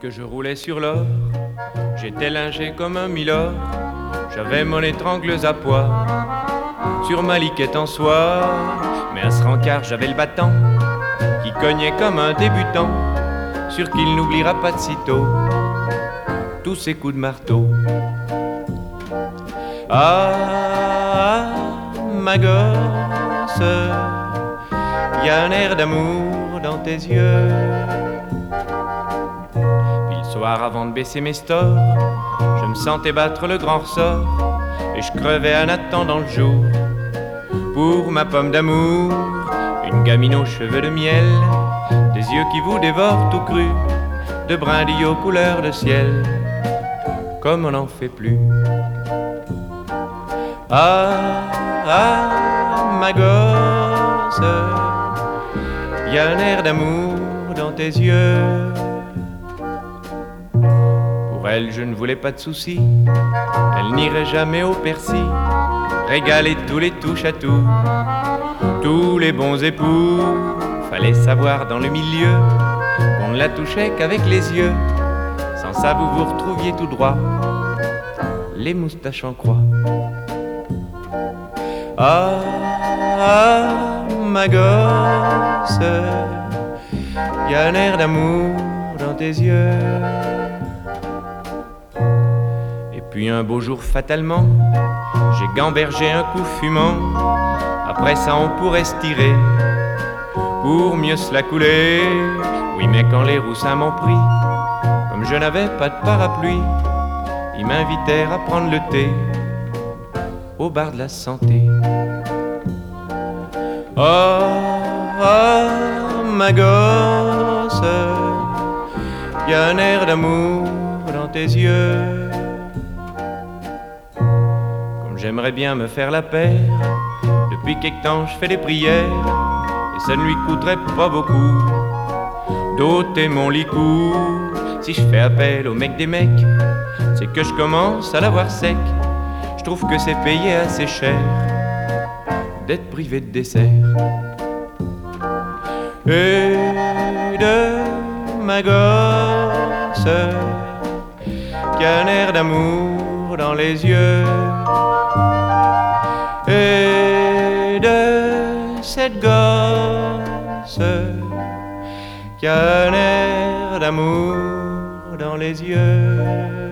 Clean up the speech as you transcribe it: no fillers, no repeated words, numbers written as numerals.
que je roulais sur l'or, j'étais lingé comme un milord. J'avais mon étrangleuse à poids sur ma liquette en soie. Mais à ce rencard j'avais le battant qui cognait comme un débutant, sûr qu'il n'oubliera pas de sitôt tous ses coups de marteau. Ah, ma gosse, y a un air d'amour dans tes yeux. Puis le soir avant de baisser mes stores, je me sentais battre le grand ressort et je crevais en attendant le jour pour ma pomme d'amour. Une gamine aux cheveux de miel, des yeux qui vous dévorent tout cru, de brindilles aux couleurs de ciel, comme on n'en fait plus. Ah, ah, ma gosse, y a un air d'amour dans tes yeux. Pour elle, je ne voulais pas de soucis, elle n'irait jamais au persil, régaler tous les touches-à-tout, tous les bons époux. Fallait savoir dans le milieu qu'on ne la touchait qu'avec les yeux, sans ça vous vous retrouviez tout droit, les moustaches en croix. Ah, ah, ma gosse, y a un air d'amour dans tes yeux. Et puis un beau jour fatalement, j'ai gambergé un coup fumant. Après ça on pourrait se tirer pour mieux se la couler. Oui mais quand les roussins m'ont pris, comme je n'avais pas de parapluie, ils m'invitèrent à prendre le thé au bar de la santé. Oh, oh, ma gosse, y a un air d'amour dans tes yeux. Comme j'aimerais bien me faire la paire, depuis quelque temps je fais des prières, et ça ne lui coûterait pas beaucoup d'ôter mon licou. Si je fais appel au mec des mecs, c'est que je commence à l'avoir sec. Je trouve que c'est payé assez cher d'être privé de dessert. Et de ma gosse, qui a un air d'amour dans les yeux. Et de cette gosse, qui a un air d'amour dans les yeux.